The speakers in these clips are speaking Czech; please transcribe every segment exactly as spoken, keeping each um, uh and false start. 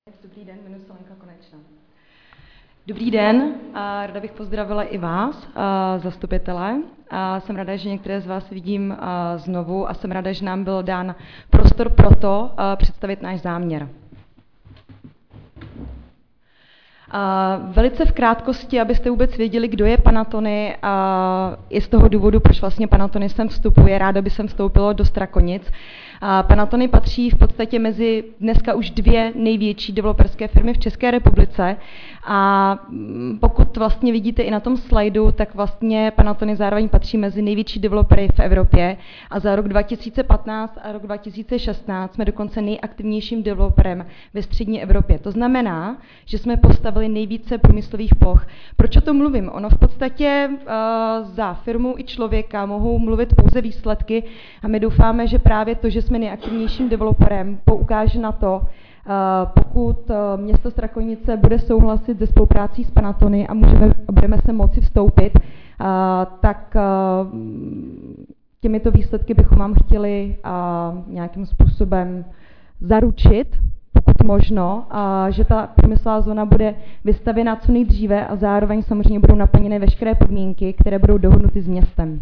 Dobrý den, jmenuji se Lenka Konečná. Dobrý den, a ráda bych pozdravila i vás, zastupitele. A jsem ráda, že některé z vás vidím znovu a jsem ráda, že nám byl dán prostor pro to představit náš záměr. Uh, velice v krátkosti, abyste vůbec věděli, kdo je Panatony a i z toho důvodu, proč vlastně Panatony sem vstupuje, ráda by sem vstoupilo do Strakonic. Uh, Panatony patří v podstatě mezi dneska už dvě největší developerské firmy v České republice a pokud vlastně vidíte i na tom slajdu, tak vlastně Panatony zároveň patří mezi největší developery v Evropě a za rok dva tisíce patnáct a rok dva tisíce šestnáct jsme dokonce nejaktivnějším developerem ve střední Evropě. To znamená, že jsme postavili nejvíce průmyslových ploch. Proč o tom mluvím? Ono v podstatě uh, za firmu i člověka mohou mluvit pouze výsledky a my doufáme, že právě to, že jsme nejaktivnějším developerem, poukáže na to, uh, pokud uh, město Strakonice bude souhlasit se spoluprácí s Panatony a můžeme, budeme se moci vstoupit, uh, tak uh, těmito výsledky bychom vám chtěli uh, nějakým způsobem zaručit, pokud možno, a že ta průmyslová zóna bude vystavěna co nejdříve a zároveň samozřejmě budou naplněny veškeré podmínky, které budou dohodnuty s městem.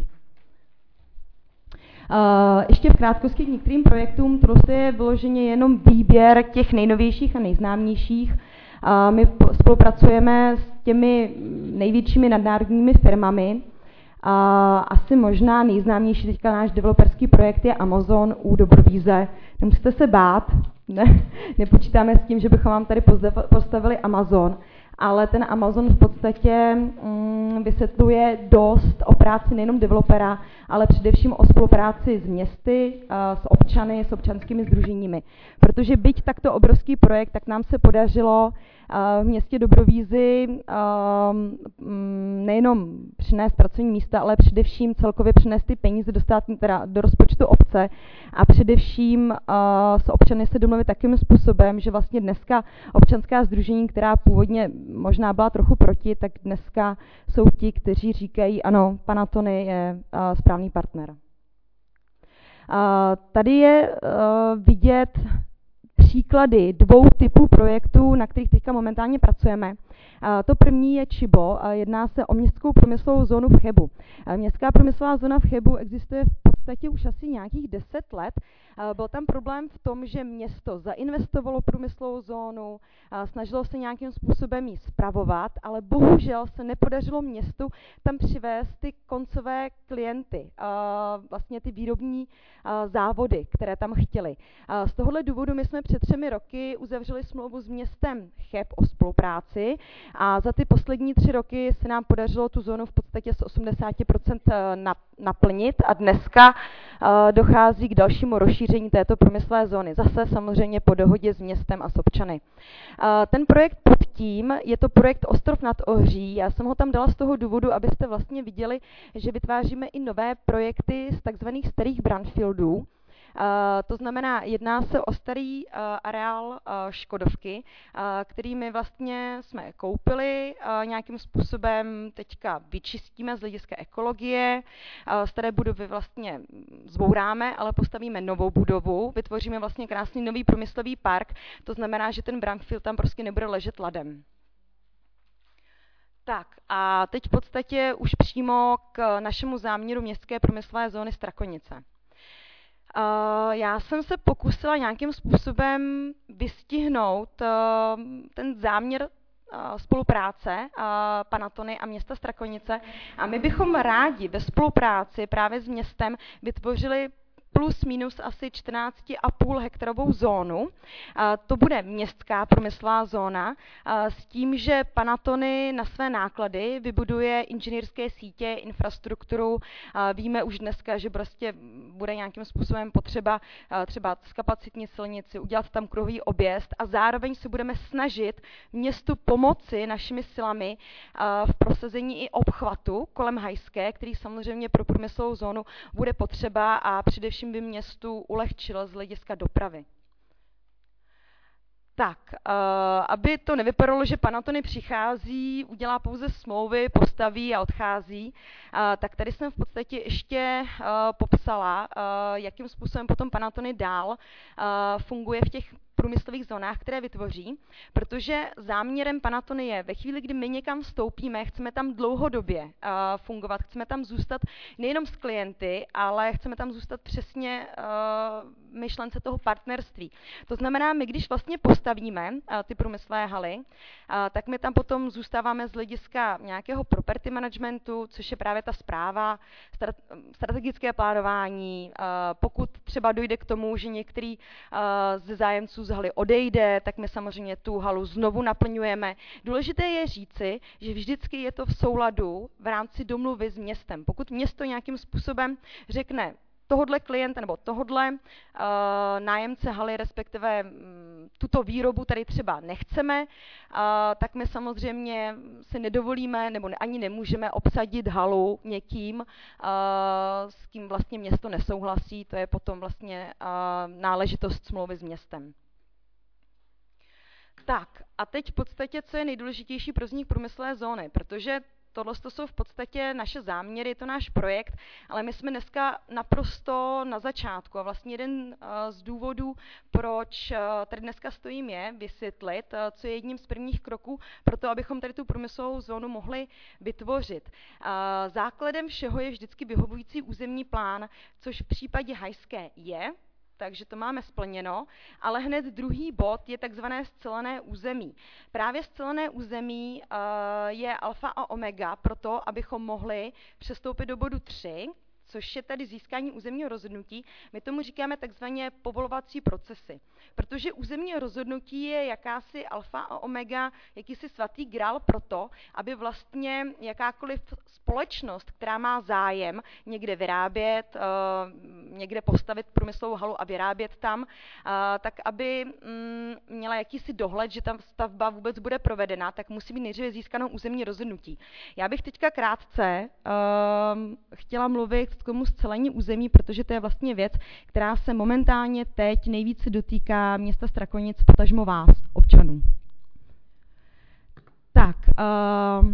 Uh, ještě v krátkosti k některým projektům, to je vyloženě jenom výběr těch nejnovějších a nejznámějších. Uh, my spolupracujeme s těmi největšími nadnárodními firmami. Uh, asi možná nejznámější teďka náš developerský projekt je Amazon u Dobrovíze. Nemusíte se bát, ne, nepočítáme s tím, že bychom vám tady postavili Amazon, ale ten Amazon v podstatě mm, vysvětluje dost o práci nejenom developera, ale především o spolupráci s městy, s občany, s občanskými sdruženími. Protože byť takto obrovský projekt, tak nám se podařilo v městě Dobrovízy nejenom přinést pracovní místa, ale především celkově přinést ty peníze do, státní, teda do rozpočtu obce a především s občany se domluvit takým způsobem, že vlastně dneska občanská sdružení, která původně možná byla trochu proti, tak dneska jsou ti, kteří říkají, ano, Panatony je správný partner. Tady je vidět příklady dvou typů projektů, na kterých teďka momentálně pracujeme. To první je Čibo, jedná se o městskou průmyslovou zónu v Chebu. Městská průmyslová zóna v Chebu existuje v podstatě už asi nějakých deset let. Byl tam problém v tom, že město zainvestovalo průmyslovou zónu, snažilo se nějakým způsobem ji spravovat, ale bohužel se nepodařilo městu tam přivést ty koncové klienty, vlastně ty výrobní závody, které tam chtěli. Z tohohle důvodu my jsme před třemi roky uzavřeli smlouvu s městem Cheb o spolupráci a za ty poslední tři roky se nám podařilo tu zónu v podstatě z osmdesát procent naplnit a dneska dochází k dalšímu rozšíření této průmyslové zóny. Zase samozřejmě po dohodě s městem a s občany. Ten projekt pod tím je to projekt Ostrov nad Ohří. Já jsem ho tam dala z toho důvodu, abyste vlastně viděli, že vytváříme i nové projekty z takzvaných starých brownfieldů. Uh, to znamená, jedná se o starý uh, areál uh, Škodovky, uh, který my vlastně jsme koupili, uh, nějakým způsobem teďka vyčistíme z hlediska ekologie, uh, staré budovy vlastně zbouráme, ale postavíme novou budovu, vytvoříme vlastně krásný nový průmyslový park, to znamená, že ten brownfield tam prostě nebude ležet ladem. Tak a teď v podstatě už přímo k našemu záměru městské průmyslové zóny Strakonice. Uh, já jsem se pokusila nějakým způsobem vystihnout uh, ten záměr uh, spolupráce uh, Panatony a města Strakonice a my bychom rádi ve spolupráci právě s městem vytvořili plus minus asi čtrnáct a půl hektarovou zónu. To bude městská průmyslová zóna s tím, že Panatony na své náklady vybuduje inženýrské sítě, infrastrukturu. Víme už dneska, že prostě bude nějakým způsobem potřeba třeba zkapacitnit silnici, udělat tam kruhový objezd a zároveň se budeme snažit městu pomoci našimi silami v prosazení i obchvatu kolem Hajské, který samozřejmě pro průmyslovou zónu bude potřeba a především by městu ulehčil z hlediska dopravy. Tak, uh, aby to nevypadalo, že Panatony přichází, udělá pouze smlouvy, postaví a odchází, uh, tak tady jsem v podstatě ještě uh, popsala, uh, jakým způsobem potom Panatony dál uh, funguje v těch průmyslových zónách, které vytvoří, protože záměrem Panatony je, ve chvíli, kdy my někam vstoupíme, chceme tam dlouhodobě uh, fungovat, chceme tam zůstat nejenom s klienty, ale chceme tam zůstat přesně uh, myšlence toho partnerství. To znamená, my když vlastně postavíme uh, ty průmyslové haly, uh, tak my tam potom zůstáváme z hlediska nějakého property managementu, což je právě ta správa, strategické plánování. Uh, pokud třeba dojde k tomu, že některý uh, ze zájemců z haly odejde, tak my samozřejmě tu halu znovu naplňujeme. Důležité je říci, že vždycky je to v souladu v rámci domluvy s městem. Pokud město nějakým způsobem řekne, tohodle klienta nebo tohodle uh, nájemce haly, respektive um, tuto výrobu tady třeba nechceme, uh, tak my samozřejmě si nedovolíme nebo ne, ani nemůžeme obsadit halu někým, uh, s kým vlastně město nesouhlasí. To je potom vlastně uh, náležitost smlouvy s městem. Tak a teď v podstatě, co je nejdůležitější pro vznik průmyslové zóny, protože tohle jsou v podstatě naše záměry, je to náš projekt, ale my jsme dneska naprosto na začátku a vlastně jeden uh, z důvodů, proč uh, tady dneska stojím, je vysvětlit, uh, co je jedním z prvních kroků pro to, abychom tady tu průmyslovou zónu mohli vytvořit. Uh, základem všeho je vždycky vyhovující územní plán, což v případě Hajské je, takže to máme splněno, ale hned druhý bod je takzvané scelené území. Právě scelené území uh, je alfa a omega pro to, abychom mohli přestoupit do bodu tři, což je tady získání územního rozhodnutí. My tomu říkáme takzvaně povolovací procesy, protože územní rozhodnutí je jakási alfa a omega, jakýsi svatý grál pro to, aby vlastně jakákoliv společnost, která má zájem někde vyrábět, někde postavit průmyslovou halu a vyrábět tam, tak aby měla jakýsi dohled, že tam stavba vůbec bude provedena, tak musí být nejdříve získanou územní rozhodnutí. Já bych teďka krátce chtěla mluvit k tomu scelení území, protože to je vlastně věc, která se momentálně teď nejvíce dotýká města Strakonic, potažmo vás, občanů. Tak, uh,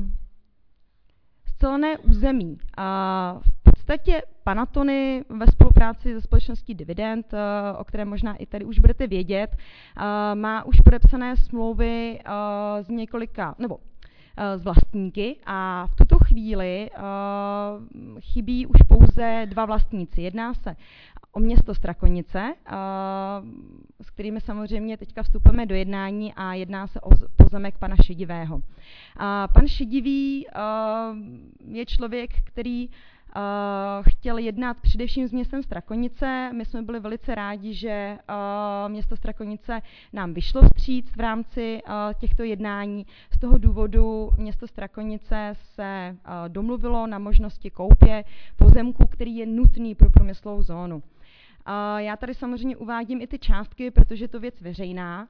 scelené území. Uh, v podstatě Panatony ve spolupráci se společností Dividend, uh, o které možná i tady už budete vědět, uh, má už podepsané smlouvy uh, z několika, nebo z vlastníky a v tuto chvíli uh, chybí už pouze dva vlastníci. Jedná se o město Strakonice, uh, s kterými samozřejmě teďka vstupujeme do jednání a jedná se o pozemek pana Šedivého. Uh, pan Šedivý uh, je člověk, který Uh, chtěl jednat především s městem Strakonice. My jsme byli velice rádi, že uh, město Strakonice nám vyšlo vstříc v rámci uh, těchto jednání. Z toho důvodu město Strakonice se uh, domluvilo na možnosti koupě pozemku, který je nutný pro průmyslovou zónu. Uh, já tady samozřejmě uvádím i ty částky, protože je to věc veřejná.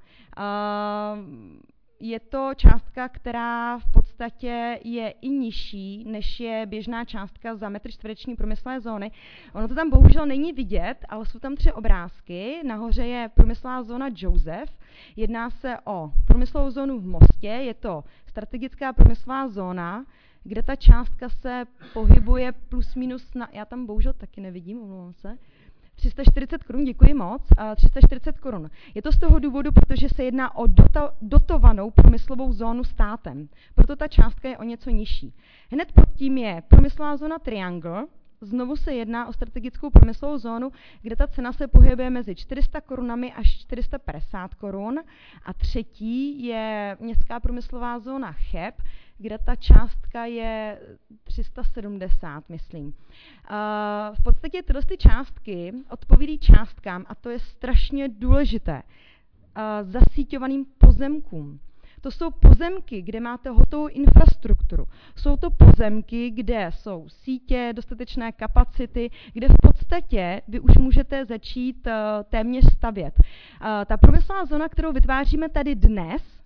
Uh, Je to částka, která v podstatě je i nižší, než je běžná částka za metr čtvereční průmyslové zóny. Ono to tam bohužel není vidět, ale jsou tam tři obrázky. Nahoře je průmyslová zóna Josef. Jedná se o průmyslovou zónu v Mostě. Je to strategická průmyslová zóna, kde ta částka se pohybuje plus minus na, já tam bohužel taky nevidím, omlouvám se, tři sta čtyřicet korun, děkuji moc, tři sta čtyřicet korun. Je to z toho důvodu, protože se jedná o dota, dotovanou průmyslovou zónu státem. Proto ta částka je o něco nižší. Hned pod tím je průmyslová zóna Triangle. Znovu se jedná o strategickou průmyslovou zónu, kde ta cena se pohybuje mezi čtyři sta korunami až čtyři sta padesát korun. A třetí je městská průmyslová zóna Cheb, kde ta částka je tři sta sedmdesát, myslím. Uh, v podstatě tyhle ty částky odpovídají částkám, a to je strašně důležité, uh, zasíťovaným pozemkům. To jsou pozemky, kde máte hotovou infrastrukturu. Jsou to pozemky, kde jsou sítě, dostatečné kapacity, kde v podstatě vy už můžete začít uh, téměř stavět. Uh, ta průmyslová zóna, kterou vytváříme tady dnes,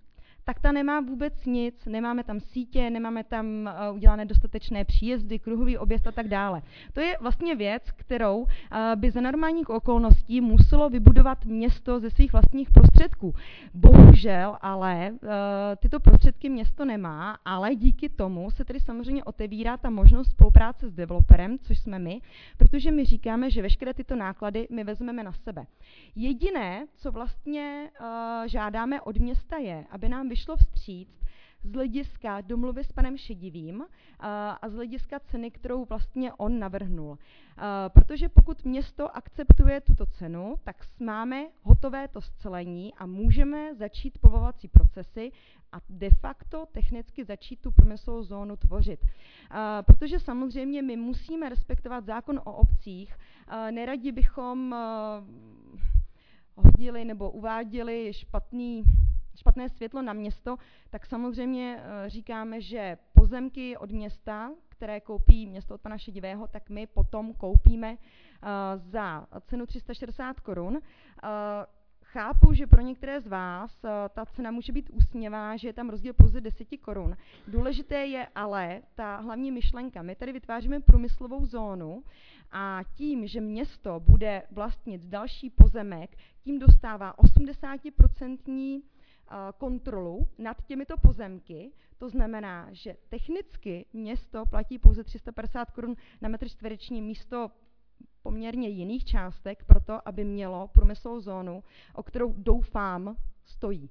tak ta nemá vůbec nic, nemáme tam sítě, nemáme tam uh, udělané dostatečné příjezdy, kruhový objezd a tak dále. To je vlastně věc, kterou uh, by za normálních okolností muselo vybudovat město ze svých vlastních prostředků. Bohužel ale uh, tyto prostředky město nemá, ale díky tomu se tedy samozřejmě otevírá ta možnost spolupráce s developerem, což jsme my, protože my říkáme, že veškeré tyto náklady my vezmeme na sebe. Jediné, co vlastně uh, žádáme od města je, aby nám vyšlo vstříc z hlediska domluvy s panem Šedivým uh, a z hlediska ceny, kterou vlastně on navrhnul. Uh, protože pokud město akceptuje tuto cenu, tak máme hotové to scelení a můžeme začít povolovací procesy a de facto technicky začít tu průmyslovou zónu tvořit. Uh, protože samozřejmě my musíme respektovat zákon o obcích, uh, neradi bychom uh, hodili nebo uváděli špatný, špatné světlo na město, tak samozřejmě uh, říkáme, že pozemky od města, které koupí město od pana Šedivého, tak my potom koupíme uh, za cenu tři sta šedesát korun. Uh, Chápu, že pro některé z vás uh, ta cena může být úsměvá, že je tam rozdíl pouze deset korun. Důležité je ale ta hlavní myšlenka. My tady vytváříme průmyslovou zónu a tím, že město bude vlastnit další pozemek, tím dostává osmdesát procent kontrolu nad těmito pozemky. To znamená, že technicky město platí pouze tři sta padesát korun na metr čtvereční místo poměrně jiných částek pro to, aby mělo průmyslovou zónu, o kterou doufám stojí.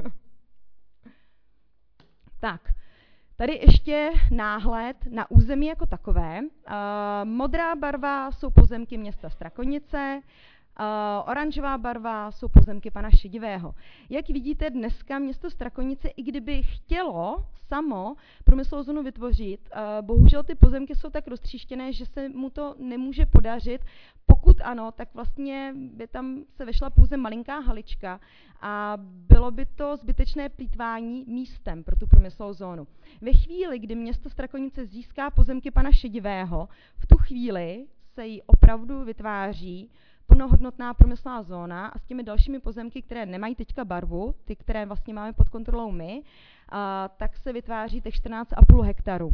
Tak, tady ještě náhled na území jako takové. Uh, modrá barva jsou pozemky města Strakonice, Uh, oranžová barva jsou pozemky pana Šedivého. Jak vidíte, dneska město Strakonice, i kdyby chtělo samo průmyslovou zónu vytvořit, uh, bohužel ty pozemky jsou tak roztříštěné, že se mu to nemůže podařit. Pokud ano, tak vlastně by tam se vešla pouze malinká halička a bylo by to zbytečné plýtvání místem pro tu průmyslovou zónu. Ve chvíli, kdy město Strakonice získá pozemky pana Šedivého, v tu chvíli se jí opravdu vytváří plnohodnotná průmyslová zóna a s těmi dalšími pozemky, které nemají teďka barvu, ty, které vlastně máme pod kontrolou my, a, tak se vytváří těch čtrnáct a půl hektaru.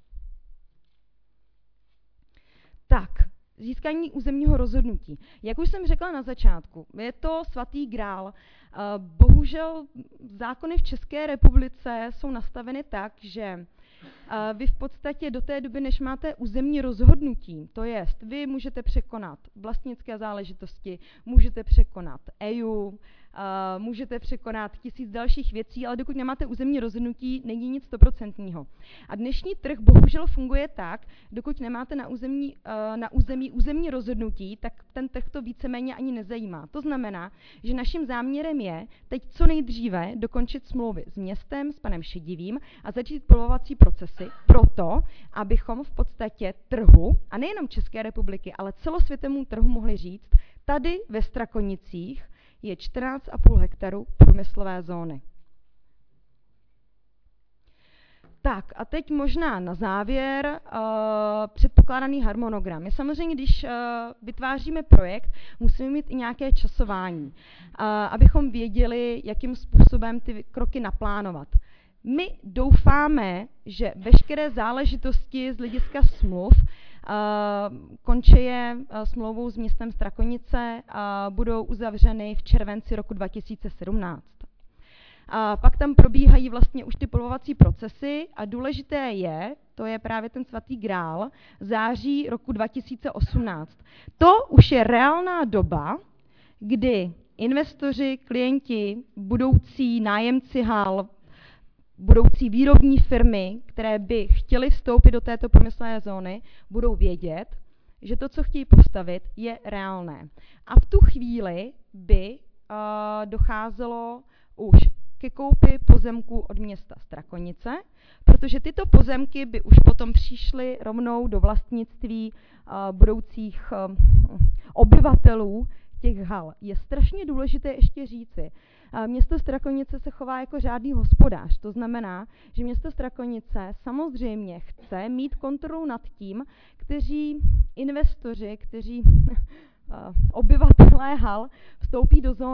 Tak, získání územního rozhodnutí. Jak už jsem řekla na začátku, je to svatý grál. Bohužel zákony v České republice jsou nastaveny tak, že vy v podstatě do té doby, než máte územní rozhodnutí, to jest, vy můžete překonat vlastnické záležitosti, můžete překonat E I U, Uh, můžete překonat tisíc dalších věcí, ale dokud nemáte územní rozhodnutí, není nic stoprocentního. A dnešní trh bohužel funguje tak, dokud nemáte na území, uh, na území územní rozhodnutí, tak ten trh to víceméně ani nezajímá. To znamená, že naším záměrem je teď co nejdříve dokončit smlouvy s městem, s panem Šedivým a začít povolovací procesy proto, abychom v podstatě trhu, a nejenom České republiky, ale celosvětovému trhu mohli říct, tady ve Strakonicích je čtrnáct a půl hektaru průmyslové zóny. Tak a teď možná na závěr uh, předpokládaný harmonogram. My samozřejmě, když uh, vytváříme projekt, musíme mít i nějaké časování, uh, abychom věděli, jakým způsobem ty kroky naplánovat. My doufáme, že veškeré záležitosti z hlediska smluv Uh, končí je uh, smlouvou s městem Strakonice a uh, budou uzavřeny v červenci roku dva tisíce sedmnáct. Uh, pak tam probíhají vlastně už ty povolovací procesy a důležité je, to je právě ten svatý grál, září roku dva tisíce osmnáct. To už je reálná doba, kdy investoři, klienti, budoucí nájemci hal, budoucí výrobní firmy, které by chtěly vstoupit do této průmyslové zóny, budou vědět, že to, co chtějí postavit, je reálné. A v tu chvíli by uh, docházelo už ke koupi pozemků od města Strakonice, protože tyto pozemky by už potom přišly rovnou do vlastnictví uh, budoucích uh, obyvatelů těch hal. Je strašně důležité ještě říci, město Strakonice se chová jako řádný hospodář. To znamená, že město Strakonice samozřejmě chce mít kontrolu nad tím, kteří investoři, kteří obyvatelé hal vstoupí do zóny.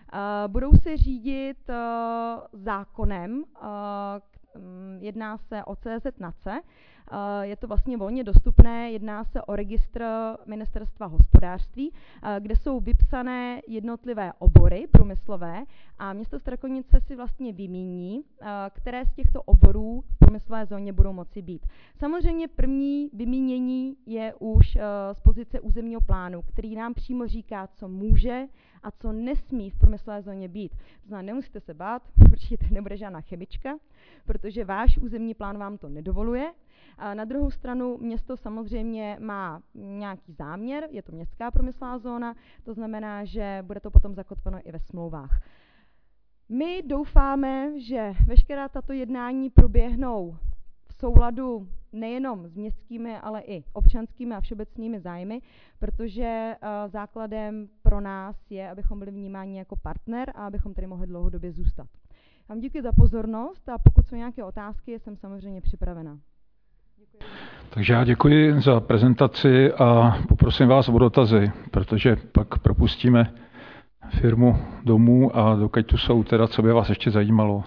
Budou se řídit zákonem, jedná se o C Z N A C E, je to vlastně volně dostupné, jedná se o registr Ministerstva hospodářství, kde jsou vypsané jednotlivé obory průmyslové a město Strakonice si vlastně vymíní, které z těchto oborů v průmyslové zóně budou moci být. Samozřejmě první vymínění je už z pozice územního plánu, který nám přímo říká, co může a co nesmí v průmyslové zóně být. To znamená, nemusíte se bát, určitě to nebude žádná chemička, protože váš územní plán vám to nedovoluje. A na druhou stranu město samozřejmě má nějaký záměr, je to městská průmyslová zóna, to znamená, že bude to potom zakotveno i ve smlouvách. My doufáme, že veškerá tato jednání proběhnou v souladu nejenom s městskými, ale i občanskými a všeobecnými zájmy, protože uh, základem pro nás je, abychom byli vnímáni jako partner a abychom tady mohli dlouhodobě zůstat. Vám děkuji za pozornost a pokud jsou nějaké otázky, jsem samozřejmě připravena. Děkuji. Takže já děkuji za prezentaci a poprosím vás o dotazy, protože pak propustíme firmu domů a dokud tu jsou, teda, co by vás ještě zajímalo.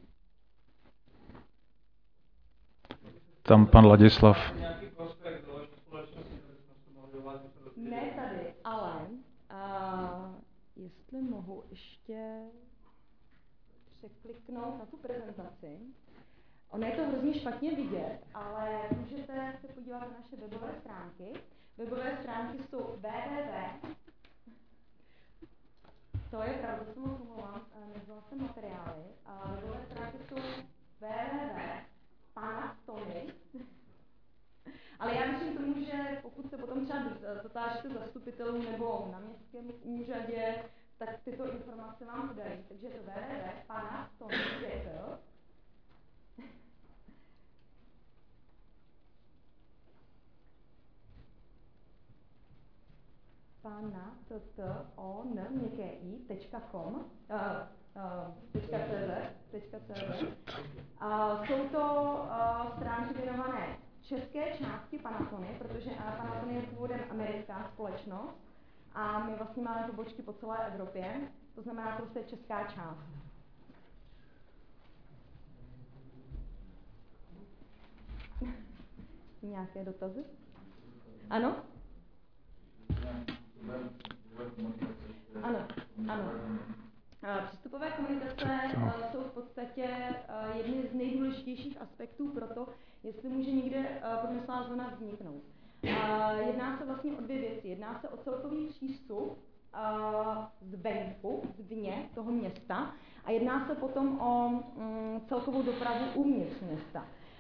Tam pan Ladislav. Ne tady, ale uh, jestli mohu ještě překliknout na tu prezentaci. Ono je to hrozně špatně vidět, ale můžete se podívat na naše webové stránky. Webové stránky jsou www. To je pravda, to jsem moc omlouvám, nezvala jsem materiály. Webové stránky jsou www. Panastony. Ale já myslím tomu, že pokud se potom třeba dotážete zastupitelů nebo na městském úřadě, tak tyto informace vám podají. Takže je to www. Panastony. Pana t t o n měkké i tečka com tečka cz. Jsou to uh, stránky věnované české části Panasony, protože uh, Panasony je původem americká společnost a my vlastně máme pobočky po celé Evropě, to znamená prostě česká část. Nějaké dotazy? Ano? Ano, ano. Přístupové komunikace jsou v podstatě jedny z nejdůležitějších aspektů pro to, jestli může někde průmyslová zóna vzniknout. Jedná se vlastně o dvě věci. Jedná se o celkový přístup zvenku, zvně toho města a jedná se potom o celkovou dopravu uvnitř města.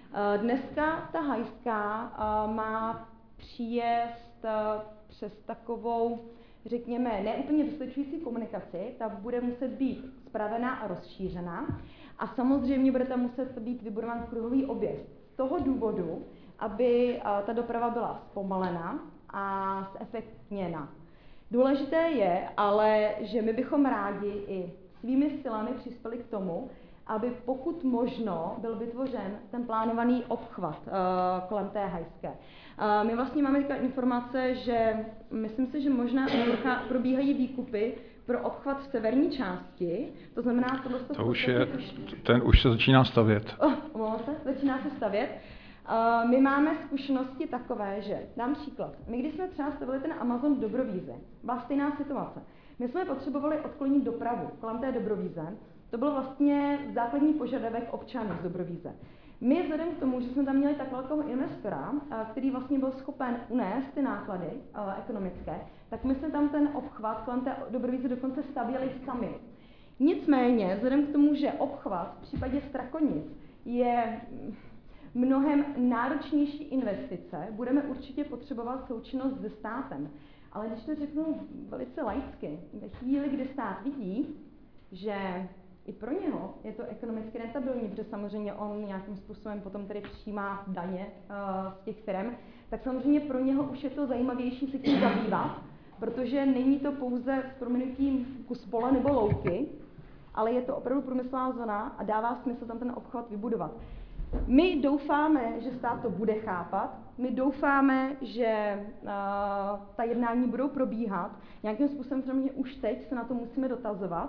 Dneska ta hajská má příjezd přes takovou, řekněme, neúplně dostačující komunikaci, ta bude muset být spravená a rozšířená a samozřejmě bude tam muset být vybudován kruhový objezd. Z toho důvodu, aby ta doprava byla zpomalená a zefektněna. Důležité je ale, že my bychom rádi i svými silami přispěli k tomu, aby pokud možno byl vytvořen ten plánovaný obchvat uh, kolem té hajské. Uh, my vlastně máme informace, že myslím si, že možná probíhají výkupy pro obchvat v severní části, to znamená, tohle to, to už je, ten už se začíná stavět. Oh, omlouvám se, začíná se stavět. Uh, my máme zkušenosti takové, že, dám příklad, my když jsme třeba stavili ten Amazon v Dobrovíze, byla stejná situace. My jsme potřebovali odklonit dopravu kolem té Dobrovíze. To byl vlastně základní požadavek občanů z Dobrovíze. My vzhledem k tomu, že jsme tam měli tak velkého investora, který vlastně byl schopen unést ty náklady ekonomické, tak my jsme tam ten obchvat kolem té Dobrovíze dokonce stavěli sami. Nicméně, vzhledem k tomu, že obchvat v případě Strakonic je mnohem náročnější investice, budeme určitě potřebovat součinnost se státem. Ale když to řeknu velice laicky, ve chvíli, kdy stát vidí, že i pro něho je to ekonomicky rentabilní, protože samozřejmě on nějakým způsobem potom tedy přijímá daně uh, z těch firm, tak samozřejmě pro něho už je to zajímavější se tím zabývat, protože není to pouze s prominutím kus pole nebo louky, ale je to opravdu průmyslová zóna a dává smysl tam ten obchvat vybudovat. My doufáme, že stát to bude chápat, my doufáme, že uh, ta jednání budou probíhat. Nějakým způsobem samozřejmě už teď se na to musíme dotazovat.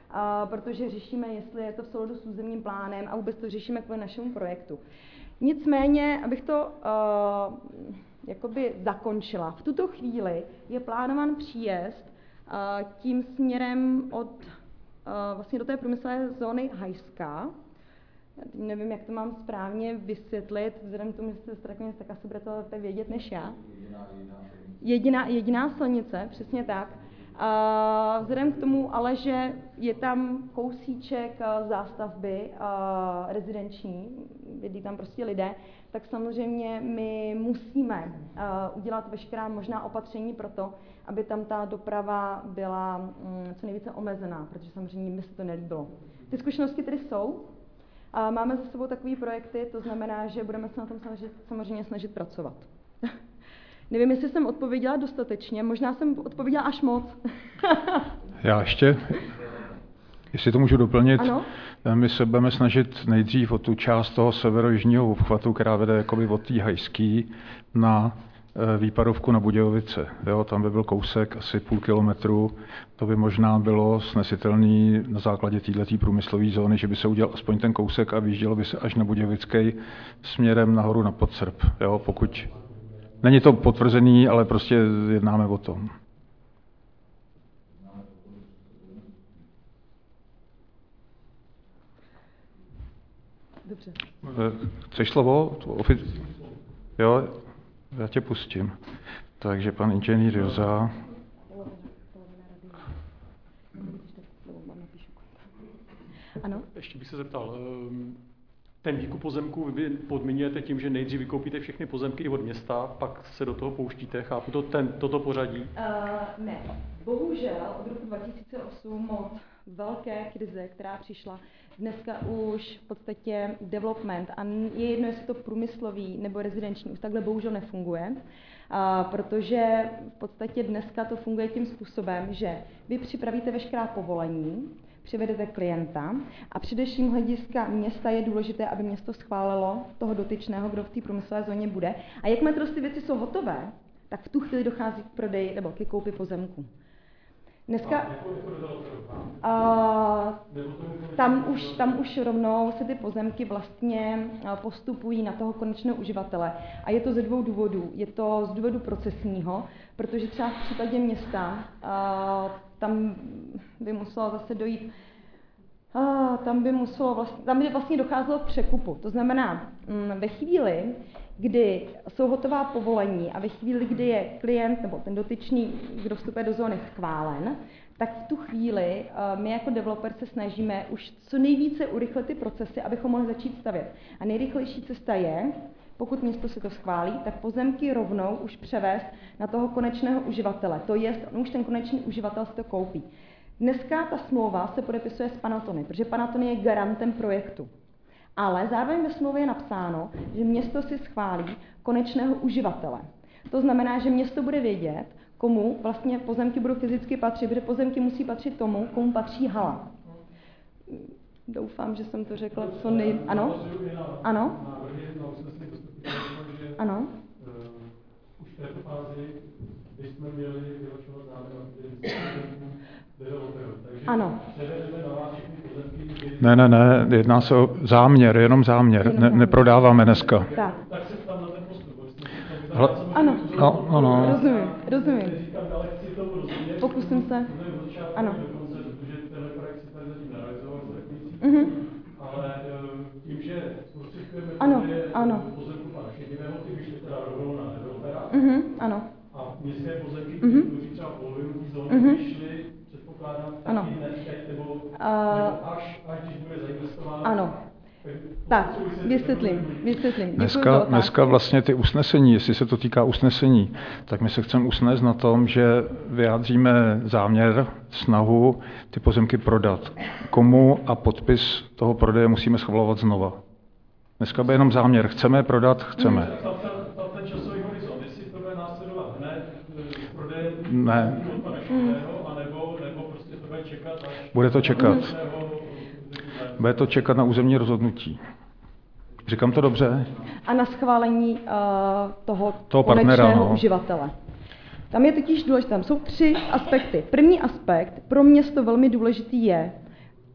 a, protože řešíme, jestli je to v souladu s územním plánem a vůbec to řešíme kvůli našemu projektu. Nicméně, abych to uh, jakoby zakončila, v tuto chvíli je plánovan příjezd uh, tím směrem od uh, vlastně do té průmyslové zóny Hajska. Já teď nevím, jak to mám správně vysvětlit, vzhledem k tomu, že jste strašně, tak asi budete lépe vědět než já. Jediná, jediná silnice, přesně tak. A vzhledem k tomu ale, že je tam kousíček zástavby a rezidenční, bydlí tam prostě lidé, tak samozřejmě my musíme udělat veškerá možná opatření pro to, aby tam ta doprava byla mm, co nejvíce omezená, protože samozřejmě mi se to nelíbilo. Ty zkušenosti tedy jsou. A máme za sebou takové projekty, to znamená, že budeme se na tom snažit, samozřejmě snažit pracovat. Nevím, jestli jsem odpověděla dostatečně, možná jsem odpověděla až moc. Já ještě, jestli to můžu doplnit, ano? My se budeme snažit nejdřív o tu část toho severojižního obchvatu, která vede jakoby od té Hajský na výpadovku na Budějovice. Jo, tam by byl kousek asi půl kilometru, to by možná bylo snesitelný na základě této průmyslové zóny, že by se udělal aspoň ten kousek a vyjíždělo by se až na Budějovický směrem nahoru na Podsrp. Jo, pokud není to potvrzený, ale prostě jednáme o tom. Dobře. Chceš slovo? Jo, já tě pustím. Takže pan inženýr Joza. Ano? Ještě bych se zeptal. Ten výkup pozemků vy podmiňujete tím, že nejdřív vykoupíte všechny pozemky i od města, pak se do toho pouštíte. Chápu to ten, toto pořadí? Uh, ne. Bohužel od roku dva tisíce osm od velké krize, která přišla, dneska už v podstatě development, a je jedno, jestli to průmyslový nebo rezidenční, už takhle bohužel nefunguje, a protože v podstatě dneska to funguje tím způsobem, že vy připravíte veškerá povolení, přivedete klienta a především hlediska města je důležité, aby město schválilo toho dotyčného, kdo v té průmyslové zóně bude. A jakmile ty věci jsou hotové, tak v tu chvíli dochází k prodeji nebo k koupi pozemku. Dneska a, tam, už, tam už rovnou se ty pozemky vlastně postupují na toho konečného uživatele. A je to ze dvou důvodů. Je to z důvodu procesního, protože třeba v případě města a, tam by muselo zase dojít, a, tam by muselo vlastně, tam by vlastně docházelo k překupu. To znamená, m, ve chvíli, kdy jsou hotová povolení a ve chvíli, kdy je klient nebo ten dotyčný, kdo vstupuje do zóny, schválen, tak v tu chvíli uh, my jako developer se snažíme už co nejvíce urychlit ty procesy, abychom mohli začít stavět. A nejrychlejší cesta je, pokud město si to schválí, tak pozemky rovnou už převést na toho konečného uživatele. To je, on už ten konečný uživatel si to koupí. Dneska ta smlouva se podepisuje s Panatony, protože Panatony je garantem projektu. Ale zároveň ve smlouvě je napsáno, že město si schválí konečného uživatele. To znamená, že město bude vědět, komu vlastně pozemky budou fyzicky patřit, protože pozemky musí patřit tomu, komu patří hala. Doufám, že jsem to řekla co nej... Ano? Ano? Ano? Už v této fázi, když jsme měli vyročovat záměr, ano. Ne, ne, ne, jedná se o záměr, jenom záměr, jenom ne, neprodáváme dneska. Tak. Tak se tam na ten postup. Hla... Ano. No, ano. Rozumím, rozumím. Pokusím se. Ano. Mhm. Ale tím, že zprostředkujeme ano, ano. pozemku pana Šedivého, ty vyšly teda rovnou na developera. Mhm, ano. A městské pozemky, Mhm. které třeba polovinu zóny Mhm. vyšly, předpokládám, Ano. taky ne teď, nebo, Uh, nebo až, až když bude zainvestováno. Ano. Tak, vysvětlím, vysvětlím. Dneska, dneska vlastně ty usnesení, jestli se to týká usnesení, tak my se chceme usnést na tom, že vyjádříme záměr, snahu ty pozemky prodat. Komu a podpis toho prodeje musíme schvalovat znova. Dneska by jenom záměr. Chceme prodat, chceme. Ten časový horizont, jestli to bude následovat hned prodeje ne. od pana Šedivého, anebo, nebo prostě to bude čekat až... Bude to čekat. Bude to čekat na územní rozhodnutí. Říkám to dobře? A na schválení uh, toho, toho konečného partnera, no. uživatele. Tam je totiž důležité, tam jsou tři aspekty. První aspekt, pro město velmi důležitý je,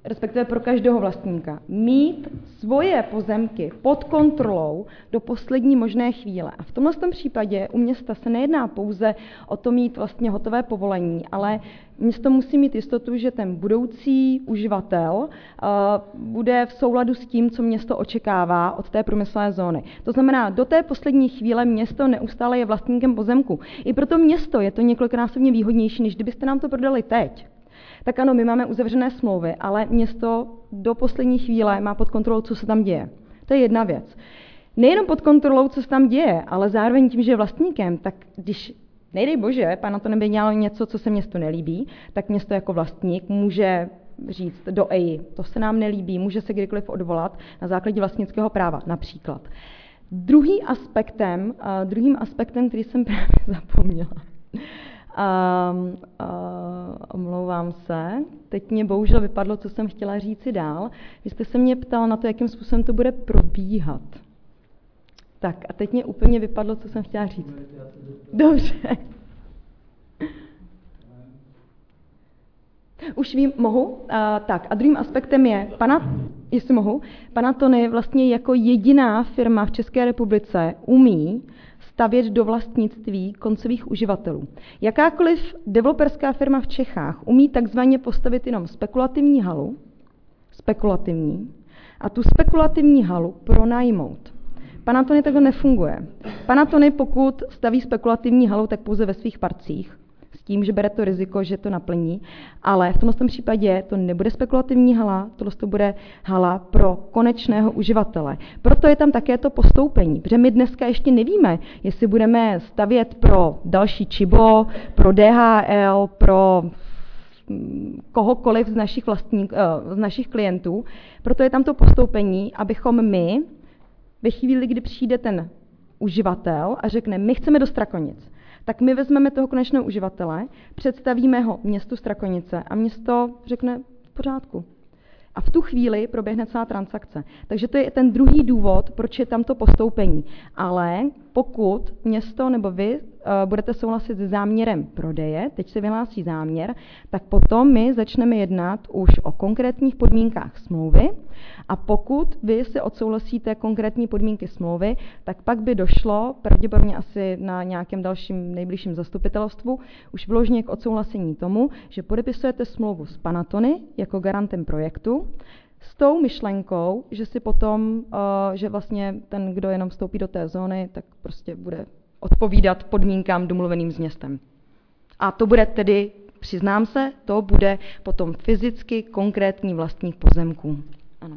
respektive pro každého vlastníka, mít svoje pozemky pod kontrolou do poslední možné chvíle. A v tomhle případě u města se nejedná pouze o to mít vlastně hotové povolení, ale město musí mít jistotu, že ten budoucí uživatel uh, bude v souladu s tím, co město očekává od té průmyslové zóny. To znamená, do té poslední chvíle město neustále je vlastníkem pozemku. I pro to město je to několikanásobně výhodnější, než kdybyste nám to prodali teď. Tak ano, my máme uzavřené smlouvy, ale město do poslední chvíle má pod kontrolou, co se tam děje. To je jedna věc. Nejenom pod kontrolou, co se tam děje, ale zároveň tím, že je vlastníkem, tak když, nejdej bože, pan to neby dělal něco, co se městu nelíbí, tak město jako vlastník může říct do E I, to se nám nelíbí, může se kdykoliv odvolat na základě vlastnického práva, například. Druhý aspektem, uh, druhým aspektem, který jsem právě zapomněla, Um, uh, omlouvám se. Teď mě bohužel vypadlo, co jsem chtěla říci dál. Vy jste se mě ptal na to, jakým způsobem to bude probíhat. Tak a teď mě úplně vypadlo, co jsem chtěla říct. Dobře. Už vím, mohu? Uh, tak a druhým aspektem je, pana, jestli mohu, Panatony vlastně jako jediná firma v České republice umí stavět do vlastnictví koncových uživatelů. Jakákoliv developerská firma v Čechách umí takzvaně postavit jenom spekulativní halu, spekulativní, a tu spekulativní halu pronajmout. Panatony takhle nefunguje. Panatony, pokud staví spekulativní halu, tak pouze ve svých parcích, s tím, že bere to riziko, že to naplní, ale v tomto případě to nebude spekulativní hala, tohle to bude hala pro konečného uživatele. Proto je tam také to postoupení, protože my dneska ještě nevíme, jestli budeme stavět pro další Čibo, pro D H L, pro kohokoliv z našich, vlastník, z našich klientů. Proto je tam to postoupení, abychom my, ve chvíli, kdy přijde ten uživatel a řekne, my chceme do Strakonic, tak my vezmeme toho konečného uživatele, představíme ho městu Strakonice a město řekne v pořádku. A v tu chvíli proběhne celá transakce. Takže to je ten druhý důvod, proč je tam to postoupení. Ale pokud město nebo vy uh, budete souhlasit s záměrem prodeje, teď se vyhlásí záměr, tak potom my začneme jednat už o konkrétních podmínkách smlouvy a pokud vy si odsouhlasíte konkrétní podmínky smlouvy, tak pak by došlo, pravděpodobně asi na nějakém dalším nejbližším zastupitelstvu, už vložně k odsouhlasení tomu, že podepisujete smlouvu s Panatony jako garantem projektu, s tou myšlenkou, že si potom, uh, že vlastně ten, kdo jenom vstoupí do té zóny, tak prostě bude odpovídat podmínkám domluveným s městem. A to bude tedy, přiznám se, to bude potom fyzicky konkrétní vlastník pozemků. Ano.